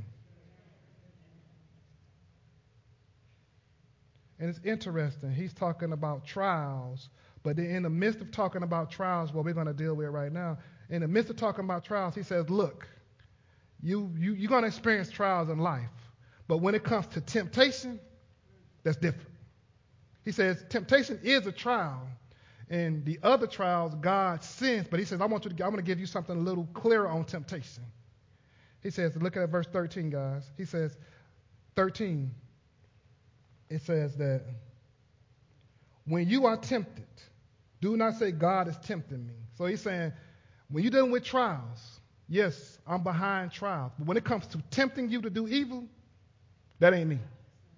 And it's interesting. He's talking about trials, but then in the midst of talking about trials, what we're going to deal with right now, in the midst of talking about trials, he says, look, you, you, you're going to experience trials in life, but when it comes to temptation, that's different. He says temptation is a trial, and the other trials God sends, but he says, I want you to, I'm going to give you something a little clearer on temptation. He says, look at verse thirteen, guys. He says, thirteen, it says that when you are tempted, do not say God is tempting me. So he's saying, when you're dealing with trials, yes, I'm behind trials. But when it comes to tempting you to do evil, that ain't me.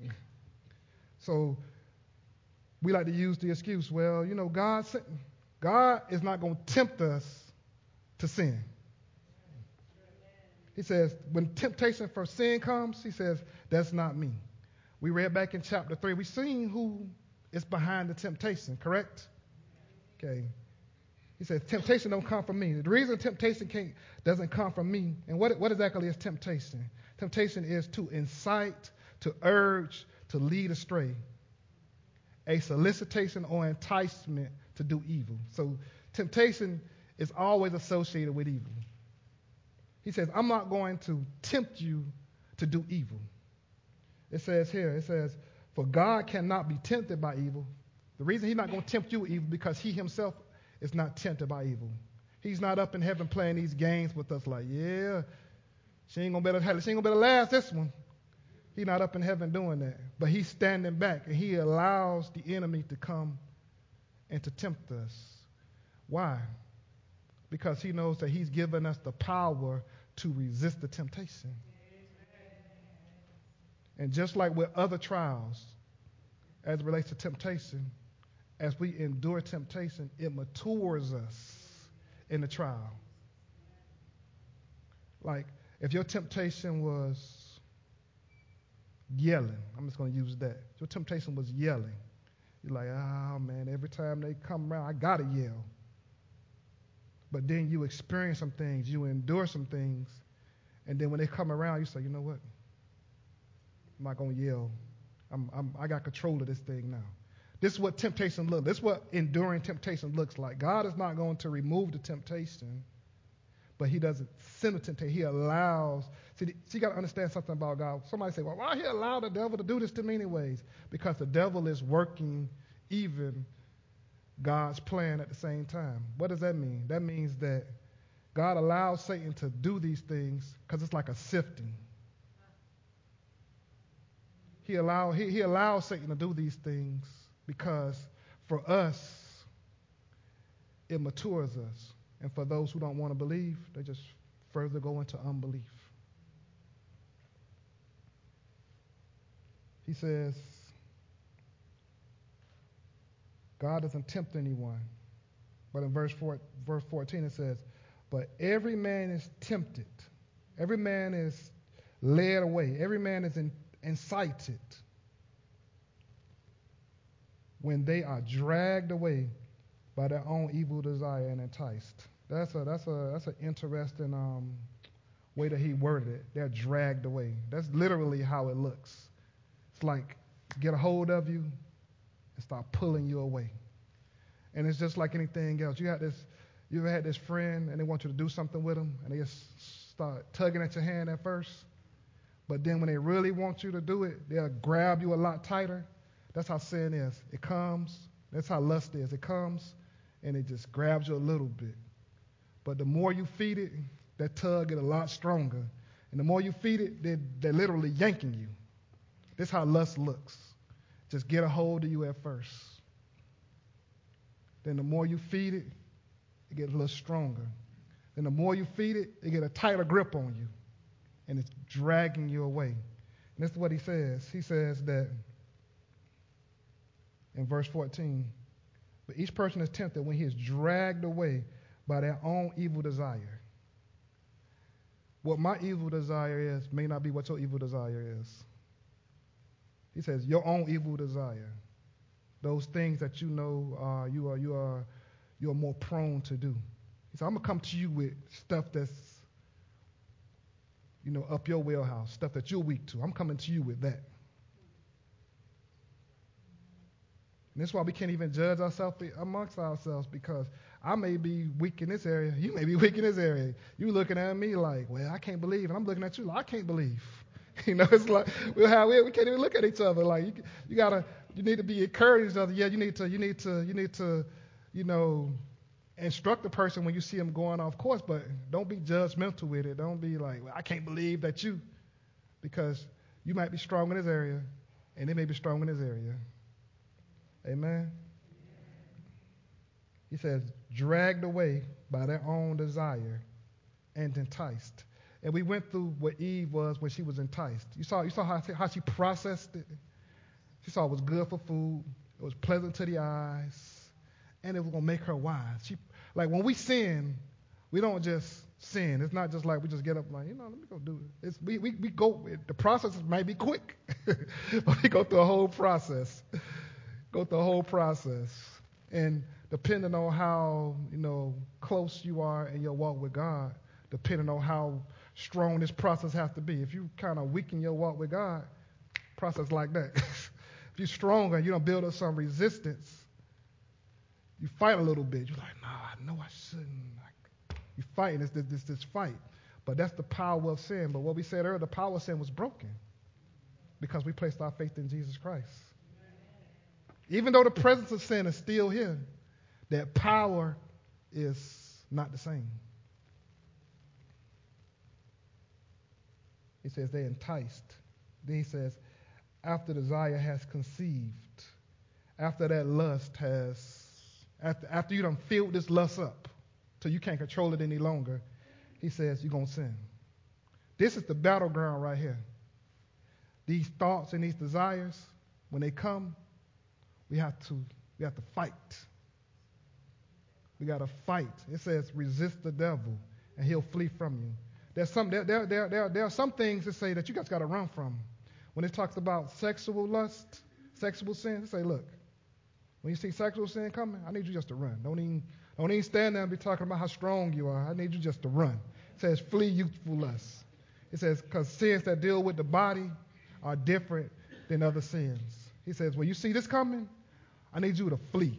So we like to use the excuse, well, you know, God, God is not going to tempt us to sin. He says, when temptation for sin comes, he says, that's not me. We read back in chapter three, we've seen who is behind the temptation, correct? Okay. He says, temptation don't come from me. The reason temptation can't, doesn't come from me, and what, what exactly is temptation? Temptation is to incite, to urge, to lead astray, a solicitation or enticement to do evil. So temptation is always associated with evil. He says, I'm not going to tempt you to do evil. It says here, it says, for God cannot be tempted by evil, The reason he's not going to tempt you with evil because he himself is not tempted by evil. He's not up in heaven playing these games with us like, yeah, she ain't going to better, she ain't going to better last this one. He's not up in heaven doing that. But he's standing back, and he allows the enemy to come and to tempt us. Why? Because he knows that he's given us the power to resist the temptation. And just like with other trials, as it relates to temptation, as we endure temptation, it matures us in the trial. Like, if your temptation was yelling, I'm just going to use that. If your temptation was yelling, you're like, oh, man, every time they come around, I got to yell. But then you experience some things, you endure some things, and then when they come around, you say, you know what? I'm not going to yell. I'm, I'm, I got control of this thing now. This is what temptation looks like. This is what enduring temptation looks like. God is not going to remove the temptation, but he doesn't send the temptation. He allows. See, see you got to understand something about God. Somebody say, well, why he allow the devil to do this to me anyways? Because the devil is working even God's plan at the same time. What does that mean? That means that God allows Satan to do these things because it's like a sifting. He, allow, he, he allows Satan to do these things because for us, it matures us. And for those who don't want to believe, they just further go into unbelief. He says, God doesn't tempt anyone. But in verse, four, verse fourteen it says, but every man is tempted. Every man is led away. Every man is in, incited when they are dragged away by their own evil desire and enticed. That's a that's a that's an interesting um, way that he worded it. They're dragged away. That's literally how it looks. It's like get a hold of you and start pulling you away. And it's just like anything else. You had this, you ever had this friend and they want you to do something with them and they just start tugging at your hand at first, but then when they really want you to do it, they'll grab you a lot tighter. That's how sin is. It comes. That's how lust is. It comes and it just grabs you a little bit. But the more you feed it, that tug get a lot stronger. And the more you feed it, they're, they're literally yanking you. This is how lust looks. Just get a hold of you at first. Then the more you feed it, it gets a little stronger. Then the more you feed it, it gets a tighter grip on you. And it's dragging you away. And this is what he says. He says that in verse fourteen, but each person is tempted when he is dragged away by their own evil desire. What my evil desire is may not be what your evil desire is. He says your own evil desire. Those things that you know uh, you are you are you are more prone to do. He said, I'm gonna come to you with stuff that's you know up your wheelhouse, stuff that you're weak to. I'm coming to you with that. And that's why we can't even judge ourselves amongst ourselves, because I may be weak in this area, you may be weak in this area. You looking at me like, well, I can't believe, and I'm looking at you like, I can't believe. You know, it's like we'll have, we can't even look at each other. Like you, you gotta, you need to be encouraged. Other, yeah, you need to, you need to, you need to, you know, instruct the person when you see them going off course, but don't be judgmental with it. Don't be like, well, I can't believe that you, because you might be strong in this area, and they may be strong in this area. Amen. He says, dragged away by their own desire and enticed. And we went through what Eve was when she was enticed. You saw, you saw how, how she processed it. She saw it was good for food. It was pleasant to the eyes. And it was going to make her wise. She, like when we sin, we don't just sin. It's not just like we just get up like, you know, let me go do it. It's, we, we, we go, the process might be quick. But we go through a whole process. Go through the whole process. And depending on how, you know, close you are in your walk with God, depending on how strong this process has to be. If you kind of weaken your walk with God, process like that. If you're stronger and you don't build up some resistance, you fight a little bit. You're like, no, I know I shouldn't. You fighting this, this, this, this fight. But that's the power of sin. But what we said earlier, the power of sin was broken because we placed our faith in Jesus Christ. Even though the presence of sin is still here, that power is not the same. He says they enticed. Then he says, after desire has conceived, after that lust has, after, after you done filled this lust up till you can't control it any longer, he says you're going to sin. This is the battleground right here. These thoughts and these desires, when they come, we have to we have to fight. We got to fight. It says resist the devil and he'll flee from you. There's some there there there there, there are some things that say that you guys got to run from. When it talks about sexual lust, sexual sin, it say, look, when you see sexual sin coming, I need you just to run. Don't even don't even stand there and be talking about how strong you are. I need you just to run. It says flee youthful lust. It says because sins that deal with the body are different than other sins. He says, when you see this coming, I need you to flee.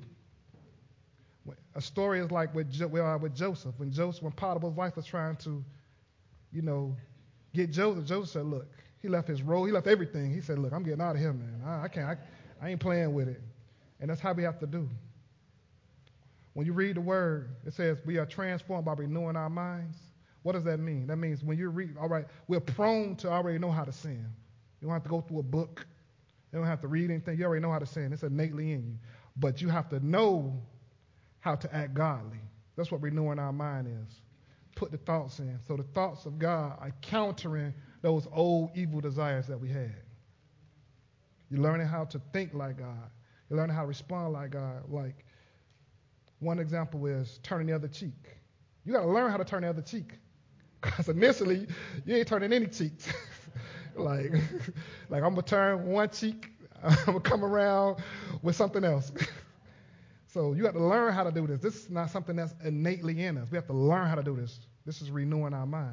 A story is like with, jo- with Joseph. When Joseph, when Potiphar's wife was trying to, you know, get Joseph, Joseph said, look, he left his robe, he left everything. He said, look, I'm getting out of here, man. I, I can't, I, I ain't playing with it. And that's how we have to do. When you read the word, it says we are transformed by renewing our minds. What does that mean? That means when you read, all right, we're prone to already know how to sin. You don't have to go through a book. You don't have to read anything. You already know how to sin. It's innately in you. But you have to know how to act godly. That's what renewing our mind is. Put the thoughts in. So the thoughts of God are countering those old evil desires that we had. You're learning how to think like God. You're learning how to respond like God. Like one example is turning the other cheek. You got to learn how to turn the other cheek. Because initially, you ain't turning any cheeks. like, like I'm going to turn one cheek. I'm going to come around with something else. So you have to learn how to do this. This is not something that's innately in us. We have to learn how to do this. This is renewing our mind.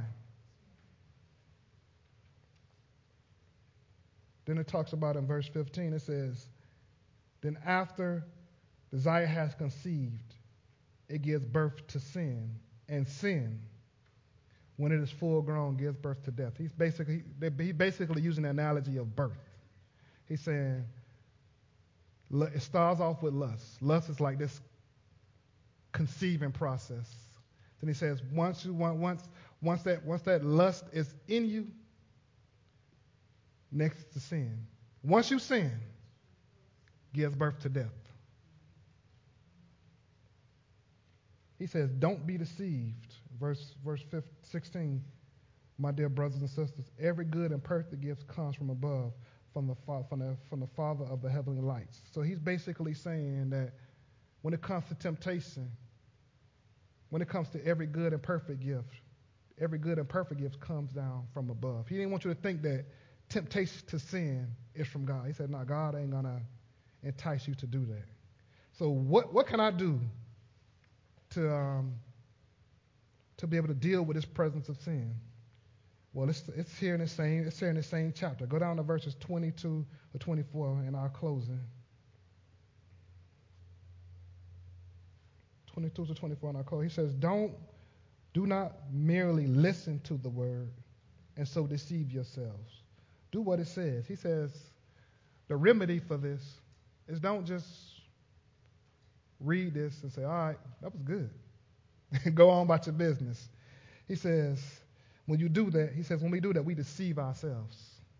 Then it talks about in verse fifteen, it says, then after desire has conceived, it gives birth to sin. And sin, when it is full grown, gives birth to death. He's basically, he's basically using the analogy of birth. He's saying, it starts off with lust. Lust is like this conceiving process. Then he says, once you want, once, once that, once that lust is in you, next to sin. Once you sin, gives birth to death. He says, don't be deceived. Verse, verse sixteen, my dear brothers and sisters, every good and perfect gift comes from above, from the, from the, from the Father of the heavenly lights. So he's basically saying that when it comes to temptation, when it comes to every good and perfect gift, every good and perfect gift comes down from above. He didn't want you to think that temptation to sin is from God. He said, no, God ain't going to entice you to do that. So what, what can I do to um, to be able to deal with this presence of sin? Well, it's it's here in the same it's here in the same chapter. Go down to verses twenty-two to twenty-four in our closing. twenty-two to twenty-four in our closing. He says, "Don't do not merely listen to the word and so deceive yourselves. Do what it says." He says, the remedy for this is don't just read this and say, all right, that was good. Go on about your business. He says, when you do that, he says, when we do that, we deceive ourselves.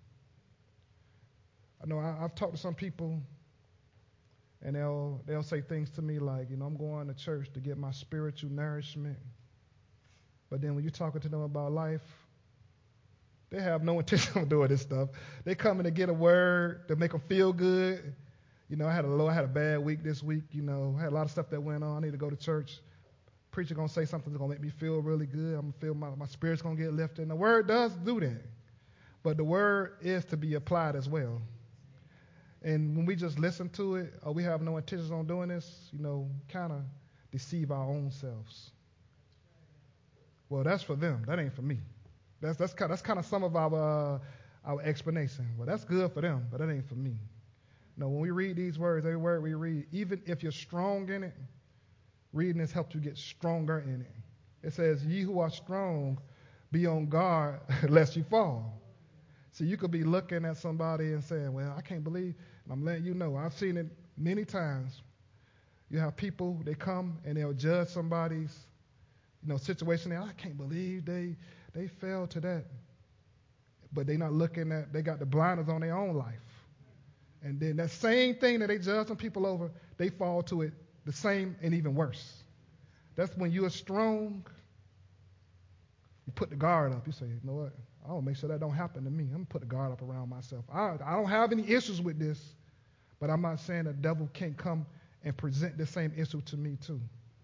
I know I, I've talked to some people, and they'll they'll say things to me like, you know, I'm going to church to get my spiritual nourishment. But then when you're talking to them about life, they have no intention of doing this stuff. They come in to get a word to make them feel good. You know, I had a I had a bad week this week. You know, I had a lot of stuff that went on. I need to go to church. Preacher gonna say something that's gonna make me feel really good. I'm gonna feel my, my spirit's gonna get lifted. And the word does do that. But the word is to be applied as well. And when we just listen to it, or we have no intentions on doing this, you know, kind of deceive our own selves. Well, that's for them. That ain't for me. That's that's kind that's kind of some of our uh, our explanation. Well, that's good for them, but that ain't for me. No, when we read these words, every word we read, even if you're strong in it, reading this helps you get stronger in it. It says, ye who are strong, be on guard lest you fall. So you could be looking at somebody and saying, well, I can't believe, and I'm letting you know, I've seen it Many times you have people, they come and they'll judge somebody's, you know, situation. I can't believe they they fell to that. But they're not looking at, they got the blinders on their own life. And then that same thing that they judge some people over, they fall to it the same and even worse. That's when you're strong, you put the guard up. You say, you know what? I want to make sure that don't happen to me. I'm going to put the guard up around myself. I, I don't have any issues with this, but I'm not saying the devil can't come and present the same issue to me too.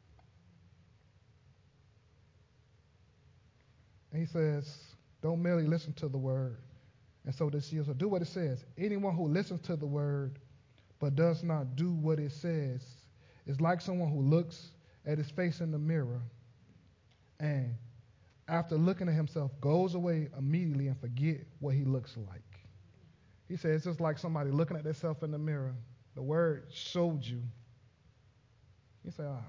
And he says, don't merely listen to the word. And so this year, so do what it says. Anyone who listens to the word but does not do what it says is like someone who looks at his face in the mirror and after looking at himself goes away immediately and forget what he looks like. He says it's just like somebody looking at themselves in the mirror. The word showed you. You say, ah,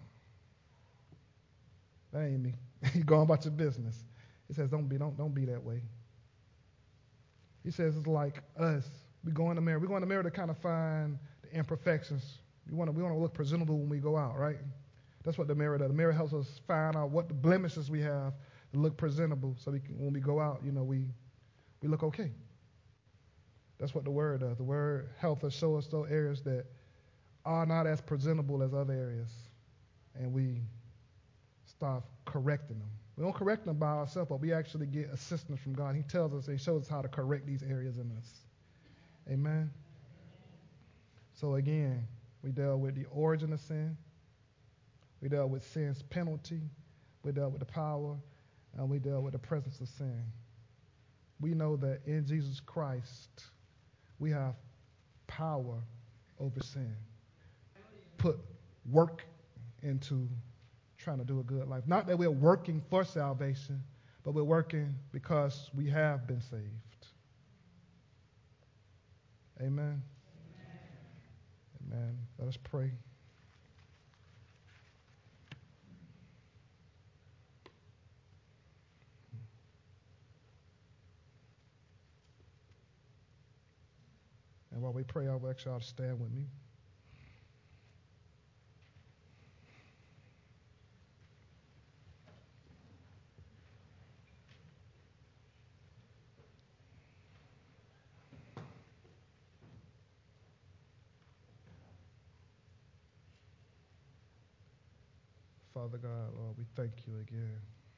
that ain't me. You go about your business. He says, don't be, don't, don't be that way. He says it's like us. We go in the mirror. We go in the mirror to kind of find the imperfections. We want to we want to look presentable when we go out, right? That's what the mirror does. The mirror helps us find out what the blemishes we have to look presentable, so we can, when we go out, you know, we we look okay. That's what the word does. The word helps us show us those areas that are not as presentable as other areas, and we start correcting them. We don't correct them by ourselves, but we actually get assistance from God. He tells us and shows us how to correct these areas in us. Amen. So again, we dealt with the origin of sin. We dealt with sin's penalty. We dealt with the power. And we dealt with the presence of sin. We know that in Jesus Christ, we have power over sin. Put work into trying to do a good life. Not that we're working for salvation, but we're working because we have been saved. Amen. Amen. Amen. Let us pray. And while we pray, I'll ask y'all to stand with me. Father God, Lord, we thank you again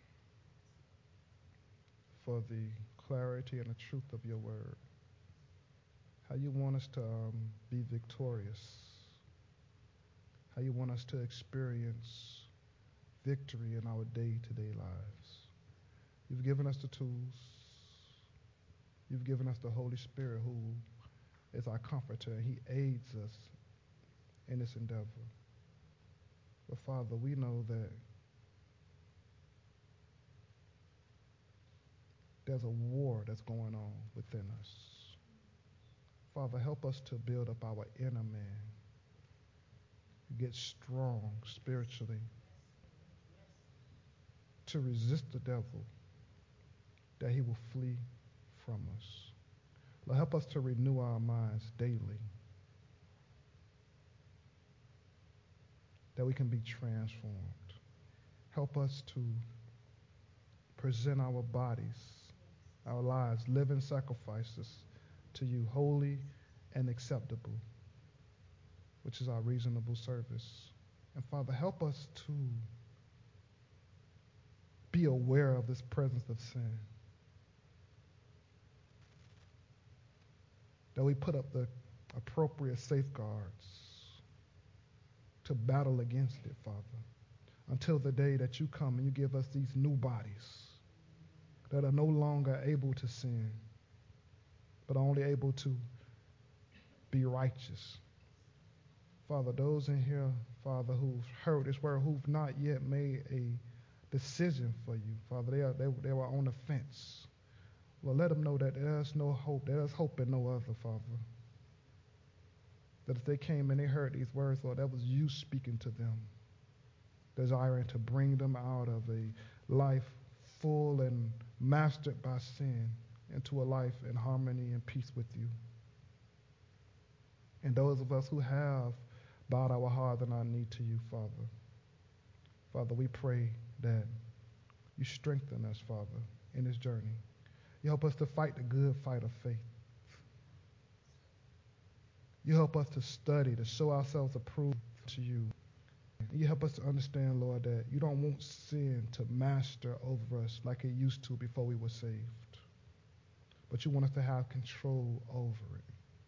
for the clarity and the truth of your word. How you want us to um, be victorious. How you want us to experience victory in our day-to-day lives. You've given us the tools. You've given us the Holy Spirit, who is our comforter, and he aids us in this endeavor. But Father, we know that there's a war that's going on within us. Father, help us to build up our inner man, get strong spiritually, to resist the devil, that he will flee from us. Lord, help us to renew our minds daily, that we can be transformed. Help us to present our bodies, our lives, living sacrifices to you, holy and acceptable, which is our reasonable service. And Father, help us to be aware of this presence of sin, that we put up the appropriate safeguards to battle against it, Father, until the day that you come and you give us these new bodies that are no longer able to sin, but only able to be righteous. Father, those in here, Father, who've heard this word, who've not yet made a decision for you, Father, they, are, they, they were on the fence. Well, let them know that there's no hope. There's hope in no other, Father. That if they came and they heard these words, Lord, that was you speaking to them, desiring to bring them out of a life full and mastered by sin into a life in harmony and peace with you. And those of us who have bowed our heart and our knee to you, Father. Father, we pray that you strengthen us, Father, in this journey. You help us to fight the good fight of faith. You help us to study, to show ourselves approved to you. You help us to understand, Lord, that you don't want sin to master over us like it used to before we were saved. But you want us to have control over it.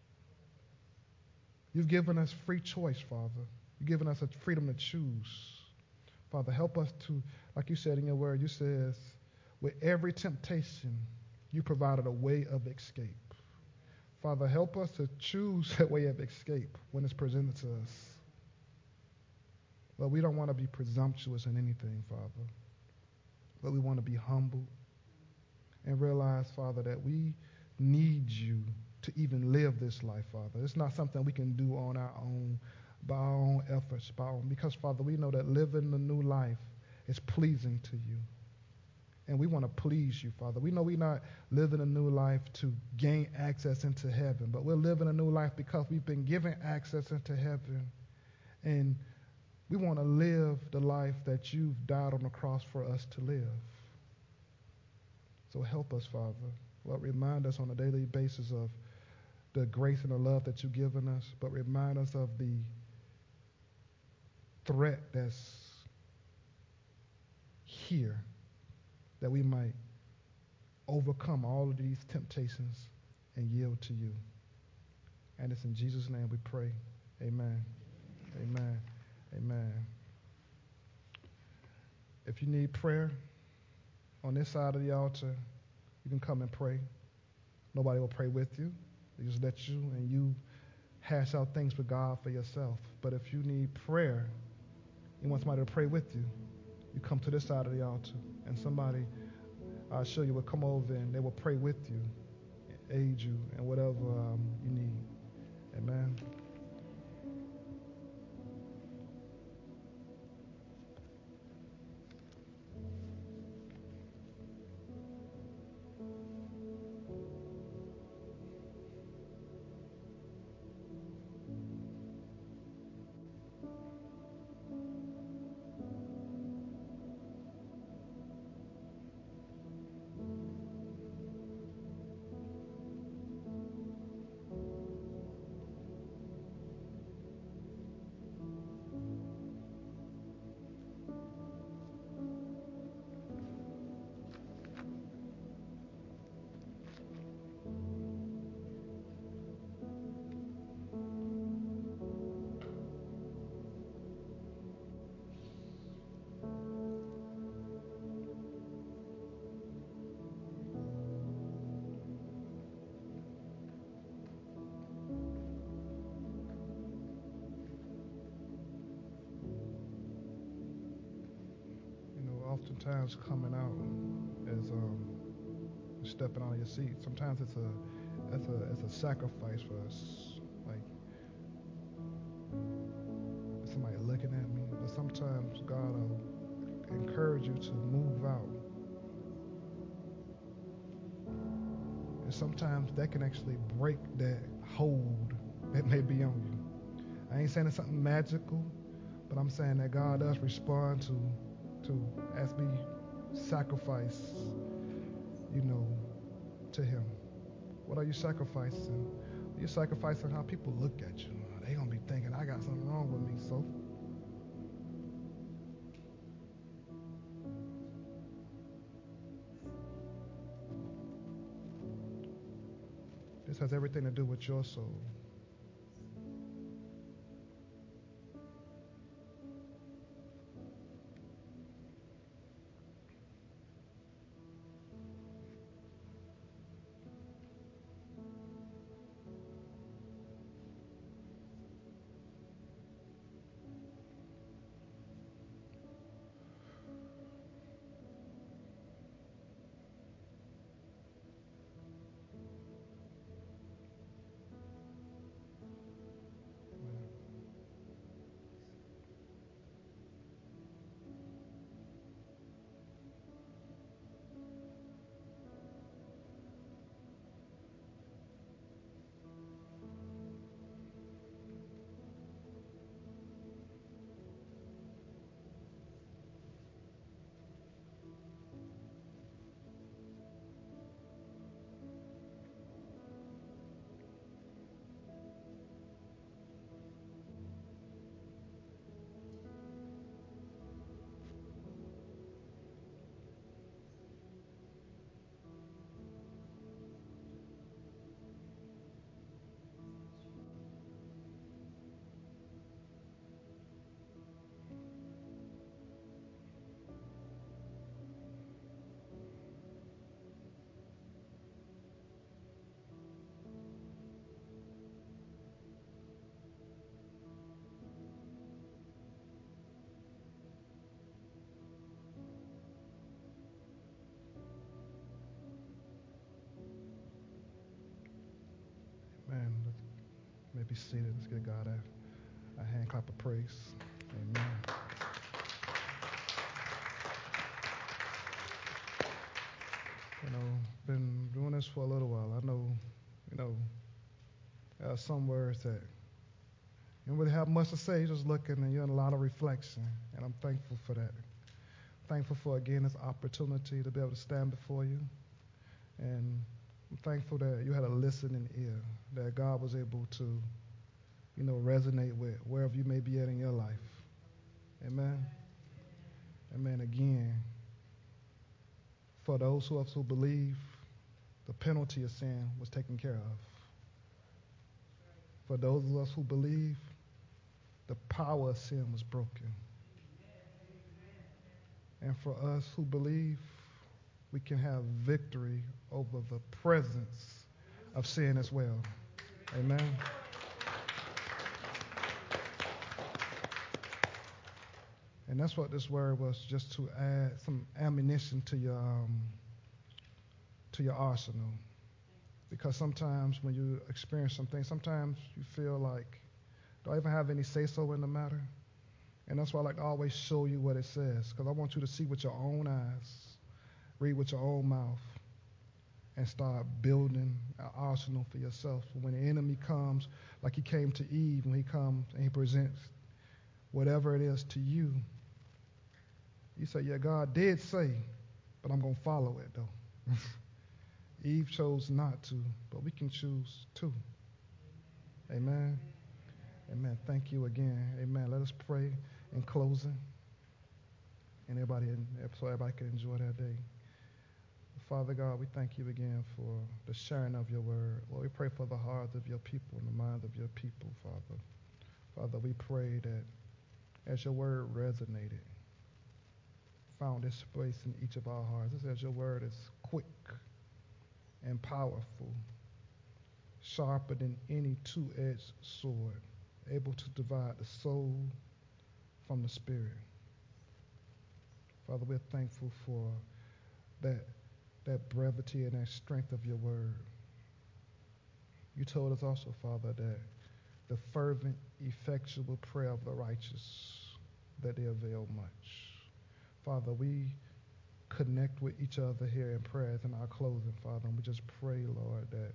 You've given us free choice, Father. You've given us a freedom to choose. Father, help us to, like you said in your word, you says, with every temptation, you provided a way of escape. Father, help us to choose that way of escape when it's presented to us. Well, we don't want to be presumptuous in anything, Father, but we want to be humble and realize, Father, that we need you to even live this life, Father. It's not something we can do on our own, by our own efforts, by our own, because, Father, we know that living the new life is pleasing to you. And we want to please you, Father. We know we're not living a new life to gain access into heaven, but we're living a new life because we've been given access into heaven. And we want to live the life that you've died on the cross for us to live. So help us, Father. Lord, remind us on a daily basis of the grace and the love that you've given us, but remind us of the threat that's here, that we might overcome all of these temptations and yield to you. And it's in Jesus' name we pray. Amen. Amen. Amen. If you need prayer on this side of the altar, you can come and pray. Nobody will pray with you. They just let you and you hash out things with God for yourself. But if you need prayer, you want somebody to pray with you, you come to this side of the altar, and somebody, I'll show you, will come over and they will pray with you, aid you, and whatever um, you need. Amen. Oftentimes coming out as um, stepping out of your seat. Sometimes it's a it's a it's a sacrifice for us. Like somebody looking at me. But sometimes God will encourage you to move out. And sometimes that can actually break that hold that may be on you. I ain't saying it's something magical, but I'm saying that God does respond to to as we sacrifice, you know, to him. What are you sacrificing? You're sacrificing how people look at you. They're going to be thinking, I got something wrong with me, so. This has everything to do with your soul. be seated. Let's give God a, a hand clap of praise. Amen. You know, been doing this for a little while. I know, you know, there are some words that you don't really have much to say. You're just looking and you're in a lot of reflection. And I'm thankful for that. Thankful for, again, this opportunity to be able to stand before you. And I'm thankful that you had a listening ear, that God was able to, you know, resonate with wherever you may be at in your life. Amen. Amen. Again, for those of us who believe, the penalty of sin was taken care of. For those of us who believe, the power of sin was broken. And for us who believe, we can have victory over the presence of sin as well. Amen. And that's what this word was, just to add some ammunition to your um, to your arsenal. Because sometimes when you experience something, sometimes you feel like, do I even have any say-so in the matter? And that's why I like to always show you what it says, because I want you to see with your own eyes, read with your own mouth, and start building an arsenal for yourself. When the enemy comes, like he came to Eve, when he comes and he presents whatever it is to you, you say, yeah, God did say, but I'm going to follow it, though. Eve chose not to, but we can choose to. Amen. Amen. Thank you again. Amen. Let us pray in closing. And everybody, so everybody can enjoy their day. Father God, we thank you again for the sharing of your word. Lord, we pray for the hearts of your people and the minds of your people, Father. Father, we pray that as your word resonated, found its place in each of our hearts, it says your word is quick and powerful, sharper than any two-edged sword, able to divide the soul from the spirit. Father, we're thankful for that, that brevity and that strength of your word. You told us also, Father, that the fervent, effectual prayer of the righteous, that they avail much. Father, we connect with each other here in prayers in our closing, Father, and we just pray, Lord, that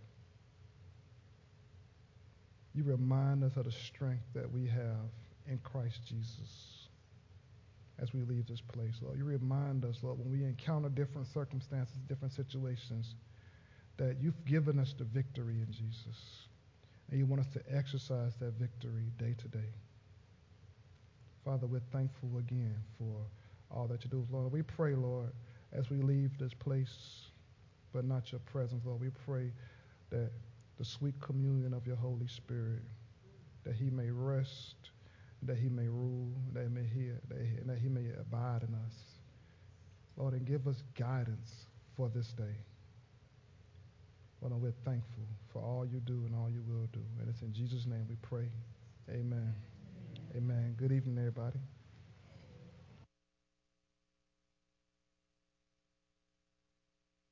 you remind us of the strength that we have in Christ Jesus as we leave this place, Lord. You remind us, Lord, when we encounter different circumstances, different situations, that you've given us the victory in Jesus, and you want us to exercise that victory day to day. Father, we're thankful again for all that you do, Lord. We pray, Lord, as we leave this place, but not your presence, Lord, we pray that the sweet communion of your Holy Spirit, that he may rest, that he may rule, that he may hear, that he, that he may abide in us. Lord, and give us guidance for this day. Lord, and we're thankful for all you do and all you will do. And it's in Jesus' name we pray. Amen. Amen. Amen. Good evening, everybody.